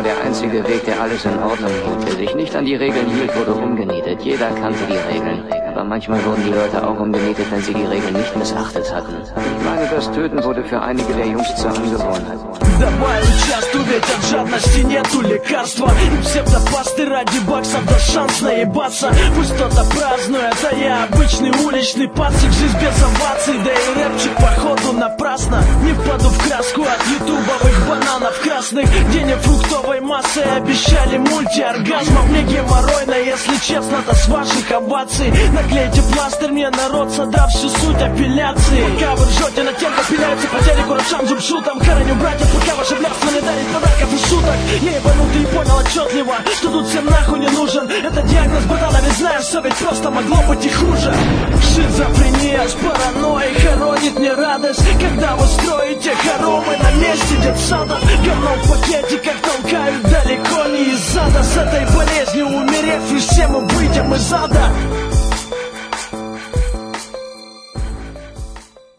war der einzige Weg, der alles in Ordnung hielt. Wer sich nicht an die Regeln hielt, wurde umgenietet. Jeder kannte die Regeln. Aber manchmal wurden die Leute auch umgenietet, wenn sie die Regeln nicht missachtet hatten. Ich meine, das Töten wurde für einige der Jungs zur Angewohnheit. Давай участвуй, ведь от жадности нету лекарства. И псевдопасты ради баксов, да шанс наебаться. Пусть кто-то празднует, а я обычный уличный пацик. Жизнь без оваций, да и рэпчик походу напрасно. Не впаду в краску от ютубовых бананов красных, где не фруктовой массой обещали мультиоргазмов. Мне геморройно, если честно, то с ваших оваций. Наклейте пластырь, мне народ, содрав всю суть апелляции. Пока вы ржете над тем, как пиляются по телеку Равшан Джумшутом. Хороню братьев, пока ваше блядство не дарит подарков и шуток. Я ебанутый и понял отчетливо, что тут всем нахуй не нужен. Это диагноз, братан, а ведь знаешь, все ведь просто могло быть и хуже. Шизофрения с паранойей хоронит мне радость, когда вы строите хоромы на месте детсада. Говно в пакетиках толкают далеко не из ада. С этой болезнью умерев, и все мы выйдем из ада.